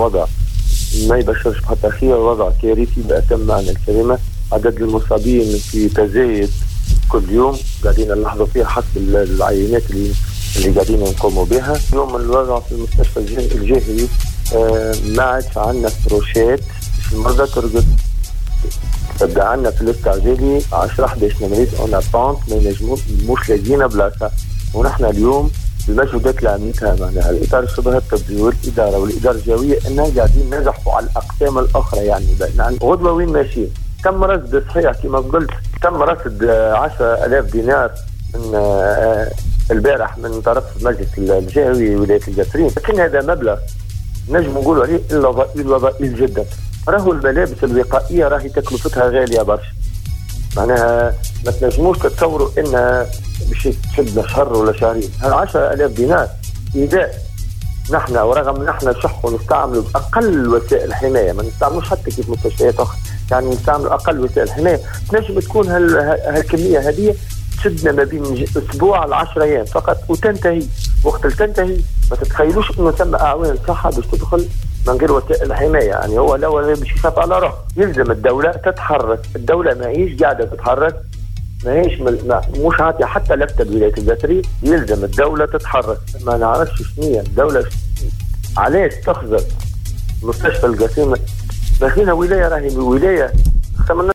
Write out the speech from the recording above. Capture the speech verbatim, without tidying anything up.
وضع ما يبشرش بحتى خير، وضع كارثي بأتم معنى الكلمة. عدد المصابين في تزايد كل يوم قاعدين نلاحظوا فيها حسب العينات اللي اللي قاعدين نقوموا بها. اليوم الوضع في المستشفى الجاهلي آه ما عادش عندنا فروشات باش المرضى ترقد. تبدا عندنا في الاستعجالي عشرة إحدى عشر مريض اون اتونت ما ينجموش مش لاقيين بلاصه، ونحن اليوم المجهودات اللي عملتها معناها الاطار الشبه الطبي والاداره والاداره الجويه انها قاعدين نزحفوا على الاقسام الاخرى. يعني يعني غدوه وين ماشيين؟ تم رصد صحيح كما قلت، تم رصد عشرة آلاف دينار من آه البارح من طرف مجلس الجهوي ولايه القصرين، لكن هذا مبلغ نجم نقولوا عليه الا ضئيل وضئيل جدا. راهو الملابس الوقائيه راهي تكلفتها غاليه برشا، معناها ما تنجموش تتصوروا انها باش تشد شهر ولا شهرين. هذا عشرة آلاف دينار اذا نحن ورغم نحن شح ونستعملوا باقل وسائل الحمايه، ما نستعملوش حتى كيف مستشفيات اخرى، يعني نستعملوا اقل وسائل الحمايه، تنجم تكون هالكميه هذه تشدنا ما بين اسبوع ل عشرة ايام فقط وتنتهي. وقت تنتهي ما تتخيلوش انه تم اعوان الصحه باش تدخل من غير وسائل الحمايه. يعني هو لو باش يخاف على روحه يلزم الدوله تتحرك. الدوله ما هيش قاعده تتحرك، ما هيش ما مش عاطيه حتى لفته بولايه القصري، يلزم الدوله تتحرك. ما نعرفش شنو الدوله علاش تخزر مستشفى القصيم. ما فينا ولايه راهي ولايه